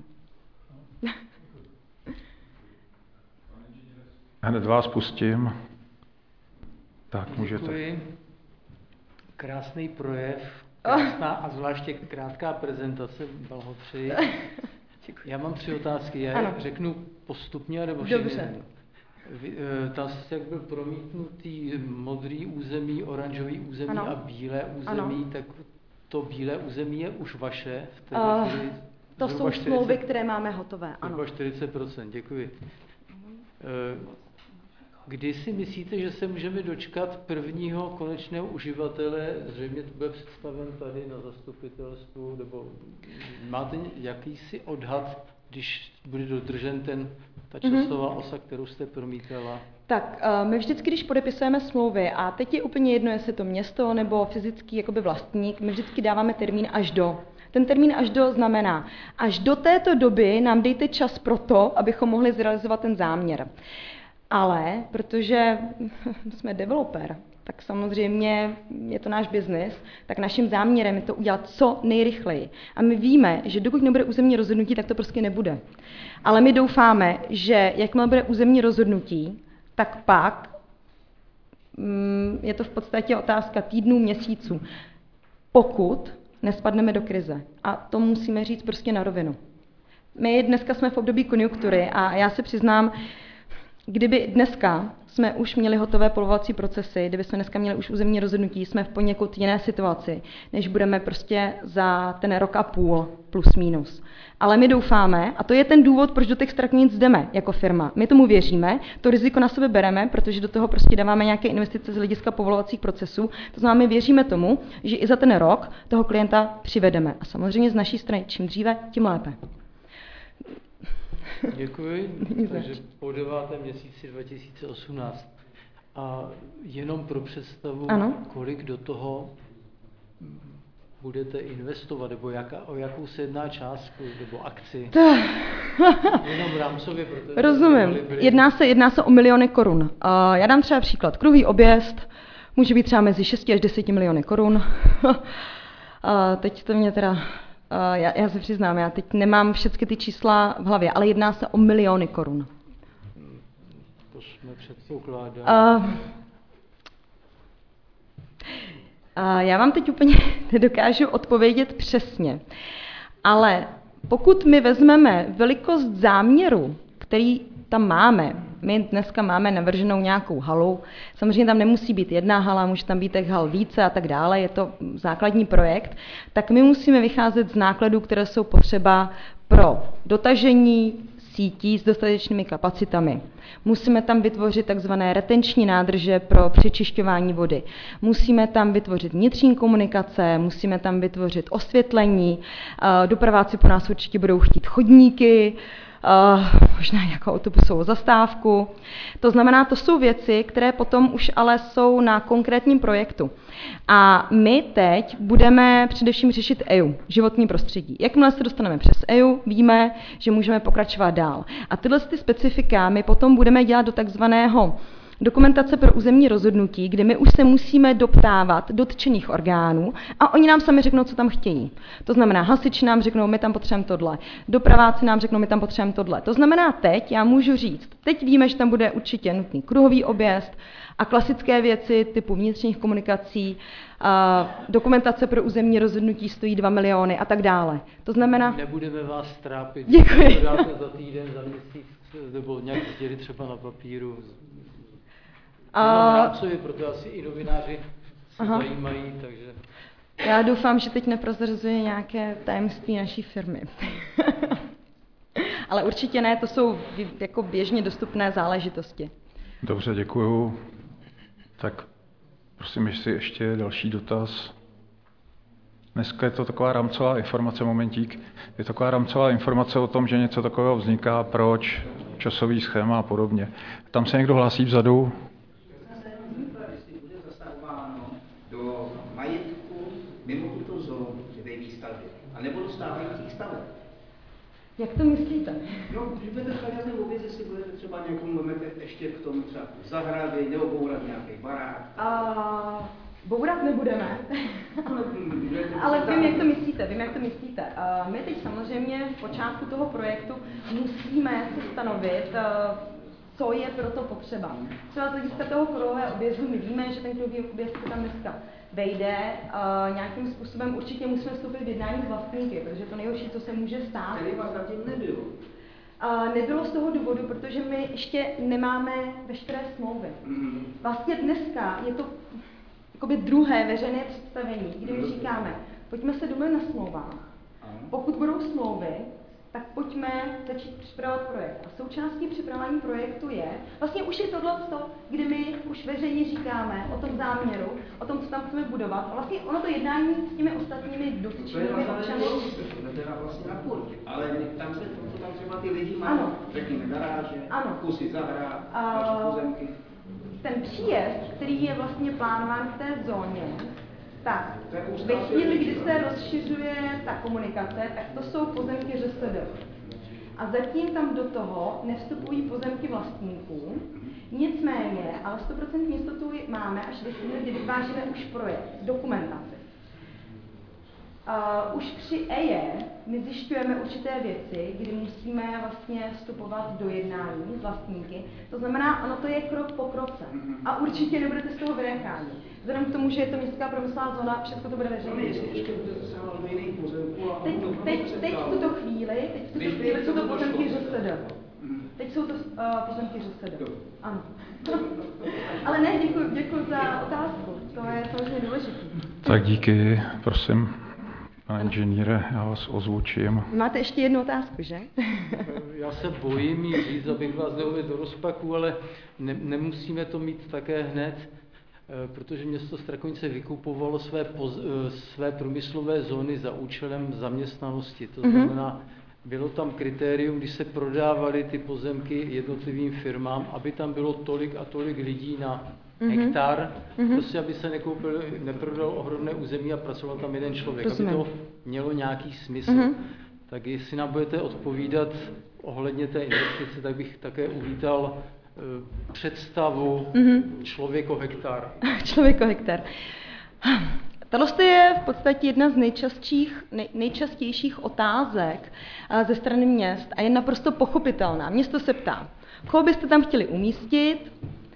Hned vás pustím. Tak, můžete. Děkuji. Krásný projev. Krásná a zvláště krátká prezentace, blahopřeji. Já mám tři otázky, já je řeknu postupně, nebo všechny. Dobře. Tam se jak byl promítnutý modrý území, oranžový území ano. a bílé území, ano. tak to bílé území je už vaše? V té uh, chvíli, to jsou čtyřicet, smlouvy, které máme hotové, ano. Zhruba čtyřicet procent, děkuji. Kdy si myslíte, že se můžeme dočkat prvního konečného uživatele? Zřejmě to bude představen tady na zastupitelstvu, nebo máte jakýsi odhad, když bude dodržen ten, ta časová mm-hmm. osa, kterou jste promítala? Tak, my vždycky, když podepisujeme smlouvy, a teď je úplně jedno, jestli to město nebo fyzický jakoby vlastník, my vždycky dáváme termín až do. Ten termín až do znamená, až do této doby nám dejte čas pro to, abychom mohli zrealizovat ten záměr. Ale protože jsme developer, tak samozřejmě je to náš biznis, tak naším záměrem je to udělat co nejrychleji. A my víme, že dokud nebude územní rozhodnutí, tak to prostě nebude. Ale my doufáme, že jakmile bude územní rozhodnutí, tak pak mm, je to v podstatě otázka týdnů, měsíců. Pokud nespadneme do krize. A to musíme říct prostě na rovinu. My dneska jsme v období konjunktury a já se přiznám, kdyby dneska jsme už měli hotové povolovací procesy, kdyby jsme dneska měli už územní rozhodnutí, jsme v poněkud jiné situaci, než budeme prostě za ten rok a půl plus minus. Ale my doufáme, a to je ten důvod, proč do těch Strakonic jdeme jako firma. My tomu věříme, to riziko na sebe bereme, protože do toho prostě dáváme nějaké investice z hlediska povolovacích procesů. To znamená, my věříme tomu, že i za ten rok toho klienta přivedeme. A samozřejmě z naší strany, čím dříve, tím lépe. Děkuji. Takže po devátém měsíci dva tisíce osmnáct. A jenom pro představu, ano? Kolik do toho budete investovat, nebo jaká, o jakou se jedná částku, nebo akci? Jenom rámcově, protože... Rozumím. Jedná se, jedná se o miliony korun. Uh, já dám třeba příklad. Kruhový objezd může být třeba mezi šesti až deseti miliony korun. uh, teď to mě teda... Uh, já, já se přiznám, já teď nemám všechny ty čísla v hlavě, ale jedná se o miliony korun. To jsme předpokládali. Uh, A já vám teď úplně nedokážu odpovědět přesně, ale pokud my vezmeme velikost záměru, který tam máme, my dneska máme navrženou nějakou halu, samozřejmě tam nemusí být jedna hala, může tam být těch hal více a tak dále, je to základní projekt, tak my musíme vycházet z nákladů, které jsou potřeba pro dotažení sítí s dostatečnými kapacitami. Musíme tam vytvořit takzvané retenční nádrže pro přečišťování vody. Musíme tam vytvořit vnitřní komunikace, musíme tam vytvořit osvětlení, dopraváci po nás určitě budou chtít chodníky, možná nějakou autobusovou zastávku. To znamená, to jsou věci, které potom už ale jsou na konkrétním projektu. A my teď budeme především řešit E I U, životní prostředí. Jakmile se dostaneme přes E I U, víme, že můžeme pokračovat dál. A tyhle ty specifika my potom budeme dělat do takzvaného dokumentace pro územní rozhodnutí, kde my už se musíme doptávat dotčených orgánů a oni nám sami řeknou, co tam chtějí. To znamená, hasiči nám řeknou, my tam potřebujeme tohle, dopraváci nám řeknou, my tam potřebujeme tohle. To znamená, teď já můžu říct, teď víme, že tam bude určitě nutný kruhový objezd a klasické věci typu vnitřních komunikací, a dokumentace pro územní rozhodnutí stojí dva miliony a tak dále. To znamená... Nebudeme vás trápit. Děkuji. To dáte za týden, za měsíc, nebo nějak dělit třeba na papíru. A... rámcově, proto asi i novináři se Aha. zajímají, takže... Já doufám, že teď neprozrazuje nějaké tajemství naší firmy. Ale určitě ne, to jsou jako běžně dostupné záležitosti. Dobře, děkuju. Tak prosím, jestli ještě další dotaz. Dneska je to taková rámcová informace, momentík, je to taková rámcová informace o tom, že něco takového vzniká, proč, časový schéma a podobně. Tam se někdo hlásí vzadu? Mimo tuto zónu, že té výstavby, a nebo do stávajících staveb. Jak to myslíte? No, když budete stavět ten oběz, jestli budete třeba někomu vemete ještě k tomu třeba zahrady, nebo bourat nějaký barák. A bourat nebudeme, ale, ale vím, jak to myslíte, vím, jak to myslíte. Uh, my teď samozřejmě v počátku toho projektu musíme si stanovit, uh, co je pro to potřeba. Třeba z hlediska toho kruhového objezdu my víme, že ten kruhový objezd se tam dneska vejde, uh, nějakým způsobem určitě musíme vstoupit v jednání s vlastníky, protože to nejhorší, co se může stát. Který vás zatím nebylo? Uh, nebylo z toho důvodu, protože my ještě nemáme veškeré smlouvy. Mm-hmm. Vlastně dneska je to jakoby druhé veřejné představení, kdy my říkáme, pojďme se domluvit na smlouvách. Pokud budou smlouvy, tak pojďme začít připravovat projekt. A součástí připravování projektu je, vlastně už je tohle, kdy my už veřejně říkáme o tom záměru, o tom, co tam chceme budovat. A vlastně ono to jednání s těmi ostatními dotčenými občany. To je vlastně na půl, ale tam se to tam třeba ty lidi mají, řekněme garáže, ano. Kusy zahrad, a pozemky. Ten příjezd, který je vlastně plánován v té zóně, tak, ve chvíli, kdy se rozšiřuje ta komunikace, tak to jsou pozemky R S D. A zatím tam do toho nevstupují pozemky vlastníků. Nicméně, ale sto procent jistotu máme, až ve chvíli, kdy vytváříme už projekt, dokumentaci. Uh, už při E J E my zjišťujeme určité věci, kdy musíme vlastně vstupovat do jednání s vlastníky. To znamená, ono to je krok po kroce. A určitě nebudete z toho vynecháni. Vzhledem k tomu, že je to městská průmyslová zóna, všechno to bude veřejné. Teď, teď, teď v tuto chvíli, teď v tuto chvíli jsou to pozemky R S D. Teď jsou to uh, pozemky ŘSD. Ano. Ale ne, děkuji, děkuji za otázku. To je samozřejmě důležité. Tak díky, prosím. Pane inženýre, já vás ozvučím. Máte ještě jednu otázku, že? Já se bojím jí říct, abych vás neuvedl do rozpaku, ale ne, nemusíme to mít také hned, protože město Strakonice vykupovalo své, poz, své průmyslové zóny za účelem zaměstnanosti. To znamená, bylo tam kritérium, když se prodávaly ty pozemky jednotlivým firmám, aby tam bylo tolik a tolik lidí na mm-hmm. hektar, mm-hmm. prostě aby se nekoupil, neprodal ohromné území a pracoval tam jeden člověk, Rozumím. Aby to mělo nějaký smysl. Mm-hmm. Tak jestli nám budete odpovídat ohledně té investice, tak bych také uvítal uh, představu mm-hmm. člověko hektar. Člověko hektar. Tohle je v podstatě jedna z nejčastějších, nej, nejčastějších otázek uh, ze strany měst a je naprosto pochopitelná. Město se ptá, koho byste tam chtěli umístit,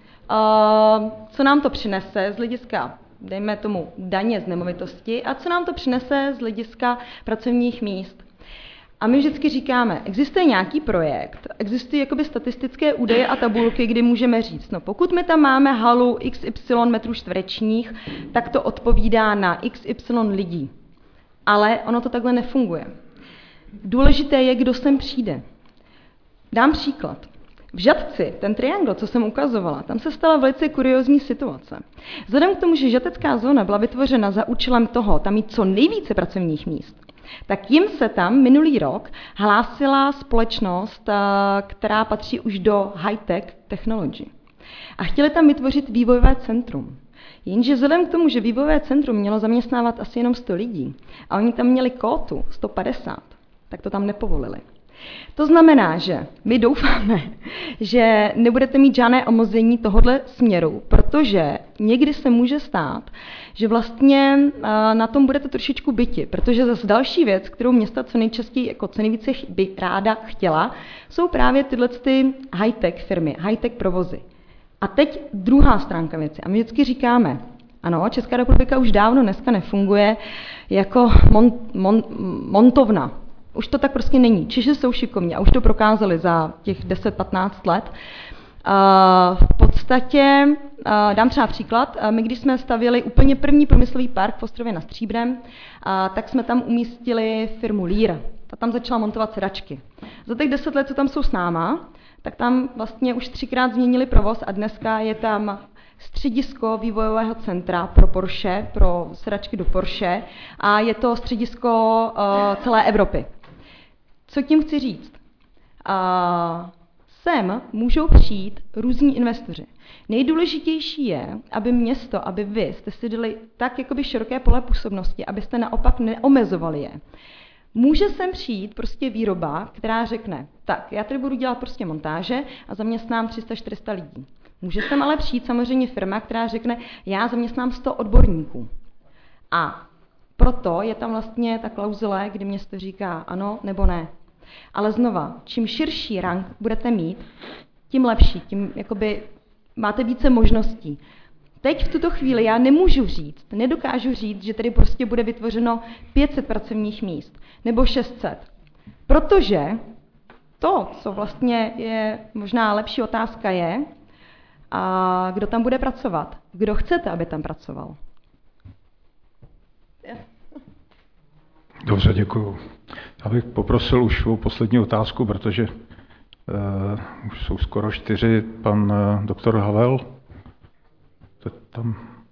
uh, co nám to přinese z hlediska, dejme tomu, daně z nemovitosti a co nám to přinese z hlediska pracovních míst. A my vždycky říkáme, existuje nějaký projekt, existují jakoby statistické údaje a tabulky, kdy můžeme říct, no pokud my tam máme halu X Y metrů čtverečních, tak to odpovídá na X Y lidí. Ale ono to takhle nefunguje. Důležité je, kdo sem přijde. Dám příklad. V Žatci, ten triangl, co jsem ukazovala, tam se stala velice kuriózní situace. Vzhledem k tomu, že žatecká zóna byla vytvořena za účelem toho, tam mít co nejvíce pracovních míst, tak jim se tam minulý rok hlásila společnost, která patří už do high-tech technology. A chtěli tam vytvořit vývojové centrum. Jenže vzhledem k tomu, že vývojové centrum mělo zaměstnávat asi jenom sto lidí a oni tam měli kvótu sto padesát, tak to tam nepovolili. To znamená, že my doufáme, že nebudete mít žádné omezení tohoto směru, protože někdy se může stát, že vlastně na tom budete trošičku byti, protože zase další věc, kterou města co nejčastěji, jako co nejvíce by ráda chtěla, jsou právě tyhle ty high-tech firmy, high-tech provozy. A teď druhá stránka věci. A my vždycky říkáme, ano, Česká republika už dávno dneska nefunguje jako mon, mon, montovna. Už to tak prostě není. Češi jsou šikovní a už to prokázali za těch deset patnáct let. V podstatě, dám třeba příklad, my když jsme stavěli úplně první průmyslový park v Ostrově nad Stříbrem, tak jsme tam umístili firmu Lear. Ta tam začala montovat sedačky. Za těch deset let, co tam jsou s náma, tak tam vlastně už třikrát změnili provoz a dneska je tam středisko vývojového centra pro Porsche, pro sedačky do Porsche a je to středisko uh, celé Evropy. Co tím chci říct? Uh, sem můžou přijít různí investoři. Nejdůležitější je, aby město, aby vy jste si dali tak jakoby široké pole působnosti, abyste naopak neomezovali je. Může sem přijít prostě výroba, která řekne, tak já tady budu dělat prostě montáže a zaměstnám tři sta čtyři sta lidí. Může sem ale přijít samozřejmě firma, která řekne, já zaměstnám sto odborníků. A proto je tam vlastně ta klauzule, kdy město říká ano nebo ne. Ale znova, čím širší rang budete mít, tím lepší, tím jakoby máte více možností. Teď v tuto chvíli já nemůžu říct, nedokážu říct, že tady prostě bude vytvořeno pět set pracovních míst nebo šest set. Protože to, co vlastně je možná lepší otázka je, a kdo tam bude pracovat? Kdo chcete, aby tam pracoval? Dobře, děkuju. Já bych poprosil už o poslední otázku, protože uh, už jsou skoro čtyři. Pan uh, doktor Havel. To tam.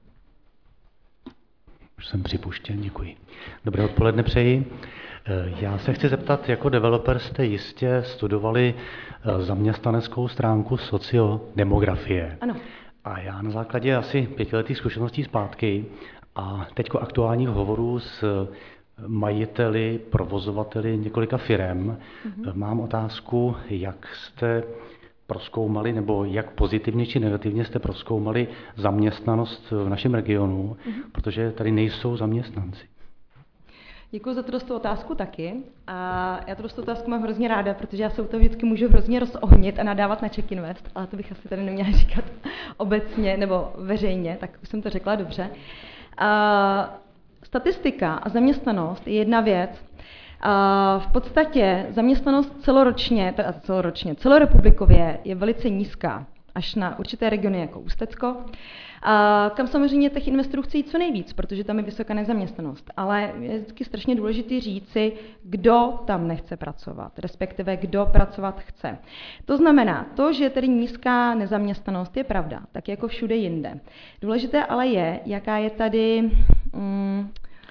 Už jsem připuštěn, děkuji. Dobré odpoledne přeji. Já se chci zeptat, jako developer jste jistě studovali zaměstnaneckou stránku sociodemografie. Ano. A já na základě asi pětiletých zkušeností zpátky a teďko aktuálních hovorů s majiteli, provozovateli několika firem, mm-hmm. mám otázku, jak jste prozkoumali, nebo jak pozitivně či negativně jste prozkoumali zaměstnanost v našem regionu, mm-hmm. protože tady nejsou zaměstnanci. Děkuji za tuto otázku taky. A já tuto otázku mám hrozně ráda, protože já se u toho vždycky můžu hrozně rozohnit a nadávat na Czech Invest, ale to bych asi tady neměla říkat obecně nebo veřejně, tak už jsem to řekla dobře. A statistika a zaměstnanost je jedna věc. V podstatě zaměstnanost celoročně, teda celoročně, celorepublikově je velice nízká, až na určité regiony jako Ústecko, a kam samozřejmě těch investorů chce jít co nejvíc, protože tam je vysoká nezaměstnanost. Ale je vždycky strašně důležité říci, kdo tam nechce pracovat, respektive kdo pracovat chce. To znamená, to, že je tedy nízká nezaměstnanost, je pravda, tak jako všude jinde. Důležité ale je, jaká je tady mm,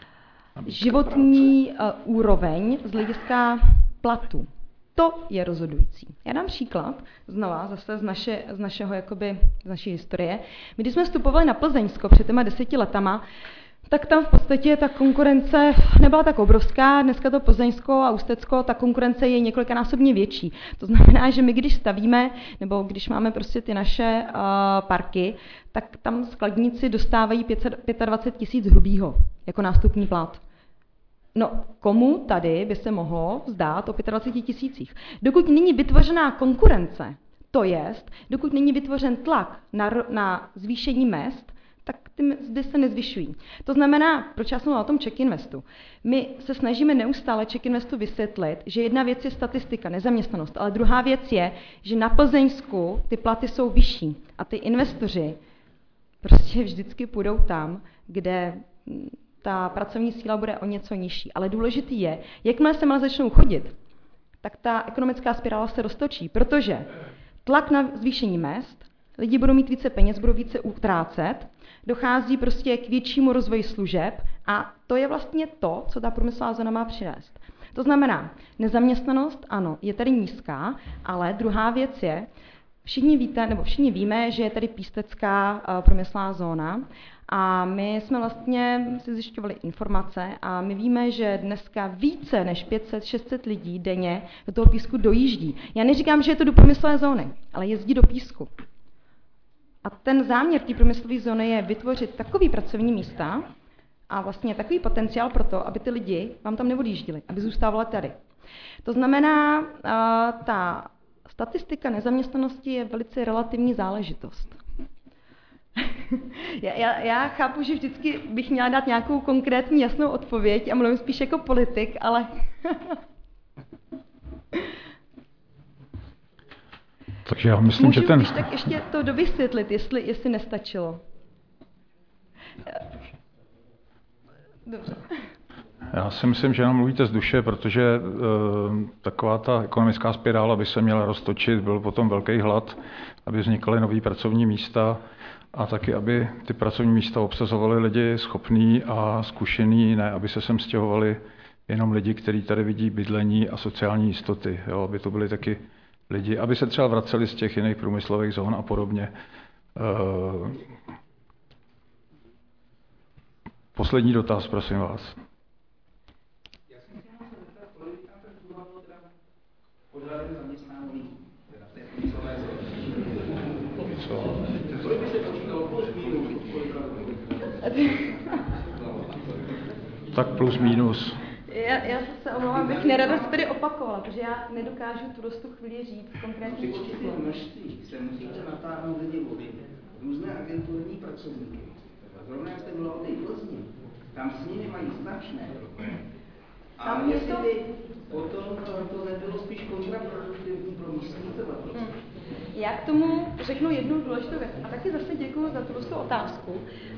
životní uh, úroveň z hlediska platu. To je rozhodující. Já dám příklad, znova, zase z, naše, z našeho, jakoby, z naší historie. My, když jsme vstupovali na Plzeňsko před těma deseti letama, tak tam v podstatě ta konkurence nebyla tak obrovská. Dneska to Plzeňsko a Ústecko, ta konkurence je několikanásobně větší. To znamená, že my, když stavíme, nebo když máme prostě ty naše uh, parky, tak tam skladníci dostávají dvacet pět tisíc hrubýho jako nástupní plat. No, komu tady by se mohlo vzdát o dvacet pět tisících? Dokud není vytvořená konkurence, to jest, dokud není vytvořen tlak na, na zvýšení mezd, tak ty mzdy se nezvyšují. To znamená, proč já jsem o tom Czech Investu? My se snažíme neustále Czech Investu vysvětlit, že jedna věc je statistika, nezaměstnanost, ale druhá věc je, že na Plzeňsku ty platy jsou vyšší a ty investoři prostě vždycky půjdou tam, kde ta pracovní síla bude o něco nižší. Ale důležitý je, jakmile se má začnou chodit, tak ta ekonomická spirála se roztočí, protože tlak na zvýšení mezd, lidi budou mít více peněz, budou více utrácet, dochází prostě k většímu rozvoji služeb a to je vlastně to, co ta průmyslová zóna má přinést. To znamená, nezaměstnanost, ano, je tady nízká, ale druhá věc je, všichni víte, nebo všichni víme, že je tady pístecká uh, průmyslová zóna a my jsme vlastně si zjišťovali informace a my víme, že dneska více než pět set šest set lidí denně do toho písku dojíždí. Já neříkám, že je to do průmyslové zóny, ale jezdí do písku. A ten záměr té průmyslové zóny je vytvořit takový pracovní místa a vlastně takový potenciál pro to, aby ty lidi vám tam neodjížděli, aby zůstávali tady. To znamená, uh, ta statistika nezaměstnanosti je velice relativní záležitost. já, já, já chápu, že vždycky bych měla dát nějakou konkrétní jasnou odpověď a mluvím spíš jako politik, ale... Takže já myslím, Můžu že ten... Můžu tak ještě to dovysvětlit, jestli, jestli nestačilo. Dobře. Já si myslím, že nám mluvíte z duše, protože e, taková ta ekonomická spirála by se měla roztočit, byl potom velký hlad, aby vznikaly nový pracovní místa a taky, aby ty pracovní místa obsazovaly lidi schopní a zkušený, ne aby se sem stěhovali jenom lidi, kteří tady vidí bydlení a sociální jistoty, jo, aby to byli taky lidi, aby se třeba vraceli z těch jiných průmyslových zón a podobně. E, poslední dotaz, prosím vás. Tak plus minus. Já, já se omlouvám, bych nerada se tady opakovala, protože já nedokážu tu dostu chvíli říct konkrétní číslo. Množství se musíte natáhnout lidi vody, různé agenturní pracovníky. Zrovna jak jste mluvila o té Plzni, tam s nimi mají značné problémy. A jestli by potom to nebylo spíš kontraproduktivní pro místní obyvatelstvo. Hmm. Já k tomu řeknu jednu důležitou věc. A taky zase děkuji za tu otázku. Uh,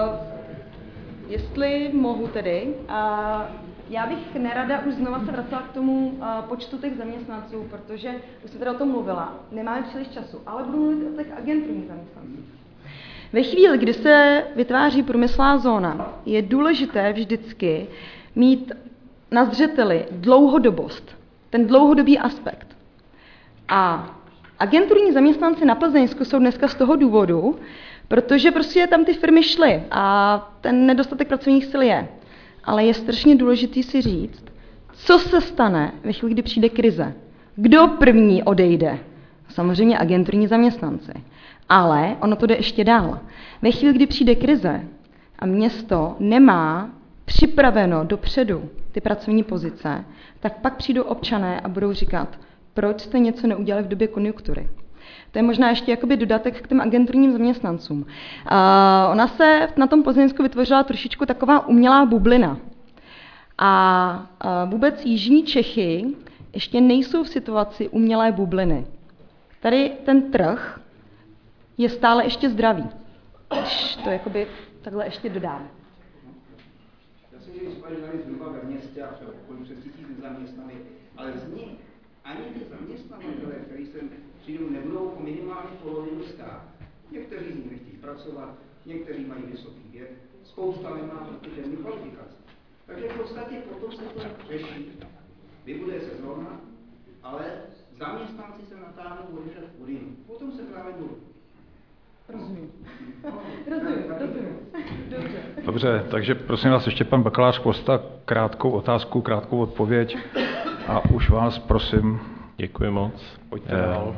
jestli mohu tedy, uh, já bych nerada už znova se vracela k tomu uh, počtu těch zaměstnanců, protože už jsem teda o tom mluvila, nemáme příliš času, ale budu mluvit o těch agenturních zaměstnancích. Ve chvíli, kdy se vytváří průmyslová zóna, je důležité vždycky mít na zřeteli dlouhodobost, ten dlouhodobý aspekt. A agenturní zaměstnanci na Plzeňsku jsou dneska z toho důvodu, protože prostě tam ty firmy šly a ten nedostatek pracovních sil je. Ale je strašně důležitý si říct, co se stane ve chvíli, kdy přijde krize. Kdo první odejde? Samozřejmě agenturní zaměstnanci. Ale ono to jde ještě dál. Ve chvíli, kdy přijde krize a město nemá připraveno dopředu ty pracovní pozice, tak pak přijdou občané a budou říkat, proč jste něco neudělali v době konjunktury. To je možná ještě jakoby dodatek k těm agenturním zaměstnancům. Uh, ona se na tom Plzeňsku vytvořila trošičku taková umělá bublina. A vůbec jižní Čechy ještě nejsou v situaci umělé bubliny. Tady ten trh je stále ještě zdravý. Když to jakoby takhle ještě dodám. Já si že spojili zhruba ve městě a v přes tisíc zaměstnaných, ale z nich ani ty zaměstnavatele, kteří sem přijdou, nebudou o minimálně polovinu stát. Někteří z nich nechtějí pracovat, někteří mají vysoký věk, spousta nemá potřebné kvalifikace. Takže v podstatě potom se to řeší. Vybuduje se zóna, ale zaměstnanci se natáhnou odešet v Udinu. Potom se právě budou. Rozumím. Rozumím, rozumím. Dobře. Dobře, takže prosím vás ještě pan bakalář Kvosta, krátkou otázku, krátkou odpověď a už vás prosím. Děkuji moc. Pojďte dál.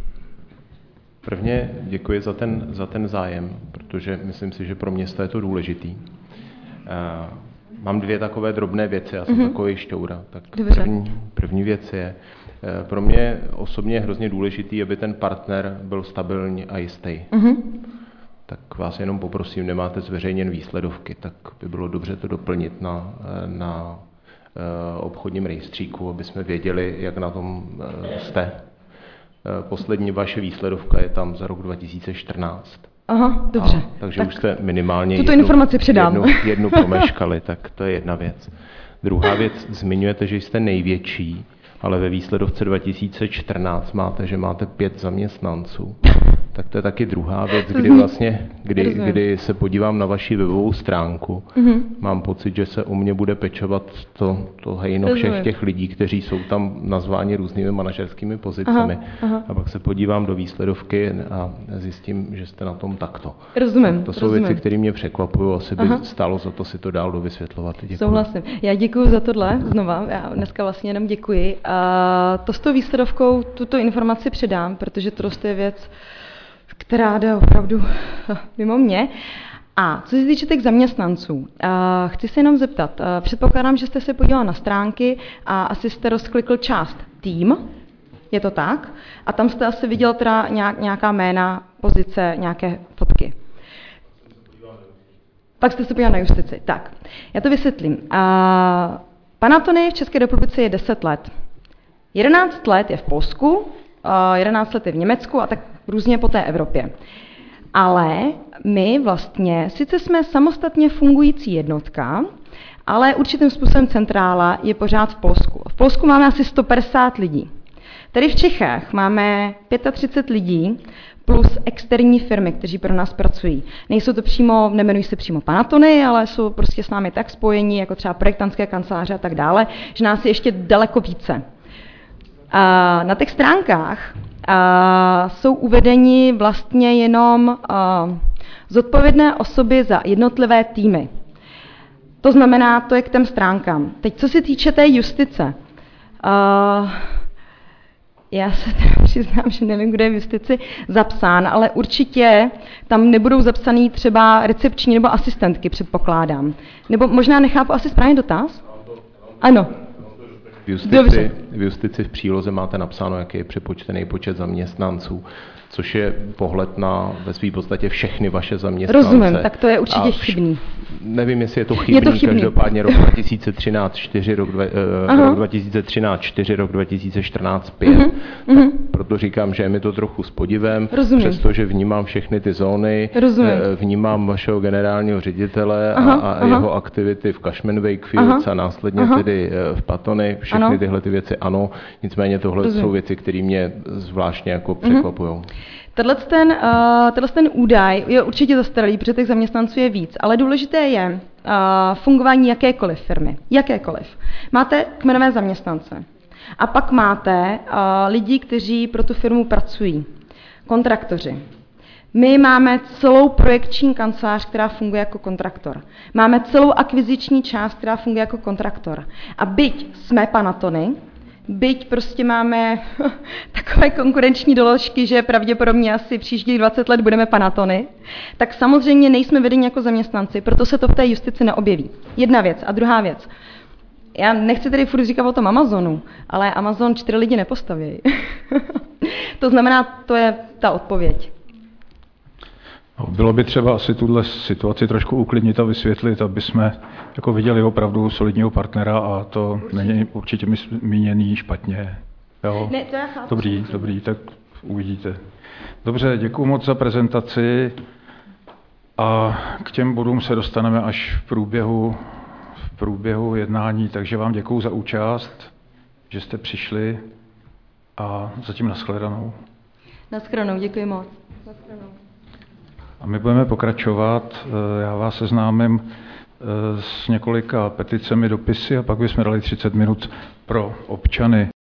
Prvně děkuji za ten, za ten zájem, protože myslím si, že pro město je to důležitý. Mám dvě takové drobné věci, já jsem mm-hmm. takový šťoura. Tak první, první věc je, pro mě osobně je hrozně důležitý, aby ten partner byl stabilní a jistý. Mm-hmm. Tak vás jenom poprosím, nemáte zveřejněn výsledovky, tak by bylo dobře to doplnit na, na obchodním rejstříku, aby jsme věděli, jak na tom jste. Poslední vaše výsledovka je tam za rok dva tisíce čtrnáct. Aha, dobře. A, takže tak už jste minimálně tuto jednu, informaci předám. jednu, jednu promeškali, tak to je jedna věc. Druhá věc, zmiňujete, že jste největší, ale ve výsledovce dva tisíce čtrnáct máte, že máte pět zaměstnanců. Tak to je taky druhá věc, kdy vlastně, kdy, kdy se podívám na vaši webovou stránku, mm-hmm. mám pocit, že se o mě bude pečovat to, to hejno všech těch lidí, kteří jsou tam nazváni různými manažerskými pozicemi. Aha, aha. A pak se podívám do výsledovky a zjistím, že jste na tom takto. Rozumím. To jsou rozumím. věci, které mě překvapují, asi by aha. stálo za to si to dál dovysvětlovat. Děkuji. Souhlasím. Já děkuji za tohle znova, já dneska vlastně jenom děkuji. A to s tou výsledovkou, tuto informaci předám, protože to je věc, která jde opravdu mimo mě. A co se týče těch zaměstnanců, chci se jenom zeptat, předpokládám, že jste se podíval na stránky a asi jste rozklikl část tým, je to tak? A tam jste asi viděl teda nějaká jména, pozice, nějaké fotky. Pak jste se podíval na justici. Tak, já to vysvětlím. Panatony v České republice je deset let. jedenáct let je v Polsku, jedenáct let je v Německu a tak různě po té Evropě. Ale my vlastně, sice jsme samostatně fungující jednotka, ale určitým způsobem centrála je pořád v Polsku. V Polsku máme asi sto padesát lidí. Tady v Čechách máme třicet pět lidí plus externí firmy, kteří pro nás pracují. Nejsou to přímo, nemenují se přímo Panatony, ale jsou prostě s námi tak spojení, jako třeba projektantské kanceláře a tak dále, že nás je ještě daleko více. A na těch stránkách a, jsou uvedeni vlastně jenom a, zodpovědné osoby za jednotlivé týmy. To znamená, to je k těm stránkám. Teď, co se týče té justice, a, já se teda přiznám, že nevím, kde je v justici zapsán, ale určitě tam nebudou zapsaný třeba recepční nebo asistentky, předpokládám. Nebo možná nechápu asi správně dotaz? Ano. V justici, v justici v příloze máte napsáno, jaký je přepočtený počet zaměstnanců, což je pohled na ve své podstatě všechny vaše zaměstnance. Rozumím, tak to je určitě vš- chybný. Nevím, jestli je to chybný, je to chybný. Každopádně rok dva tisíce třináct čtyři, rok, dve, uh, rok dva tisíce třináct čtyři, rok dva tisíce čtrnáct pět. Uh-huh. Proto říkám, že je mi to trochu s podivem, Rozumím. Přestože vnímám všechny ty zóny, Rozumím. vnímám vašeho generálního ředitele aha, a, a aha. jeho aktivity v Cashman Wakefields a následně aha. tedy v Patony, všechny ano. tyhle ty věci ano, nicméně tohle Rozumím. jsou věci, které mě zvláštně jako překvapují. Uh-huh. Tenhle ten, uh, tenhle ten údaj je určitě zastaralý, protože těch zaměstnanců je víc, ale důležité je uh, fungování jakékoliv firmy. Jakékoliv. Máte kmenové zaměstnance a pak máte uh, lidi, kteří pro tu firmu pracují. Kontraktoři. My máme celou projekční kancelář, která funguje jako kontraktor. Máme celou akviziční část, která funguje jako kontraktor. A byť jsme Panatony, byť prostě máme takové konkurenční doložky, že pravděpodobně asi příštích dvacet let budeme Panatony, tak samozřejmě nejsme vedeni jako zaměstnanci, proto se to v té justici neobjeví. Jedna věc. A druhá věc. Já nechci tady furt říkat o tom Amazonu, ale Amazon čtyři lidi nepostaví. To znamená, to je ta odpověď. Bylo by třeba asi tuhle situaci trošku uklidnit a vysvětlit, aby jsme jako viděli opravdu solidního partnera a to určitě. Není určitě míněný špatně. Jo? Ne, to já chápu. Dobrý, dobrý, tak uvidíte. Dobře, děkuji moc za prezentaci a k těm bodům se dostaneme až v průběhu, v průběhu jednání, takže vám děkuji za účast, že jste přišli a zatím nashledanou. Nashledanou, děkuji moc. Nashledanou. A my budeme pokračovat. Já vás seznámím s několika peticemi, dopisy a pak bychom dali třicet minut pro občany.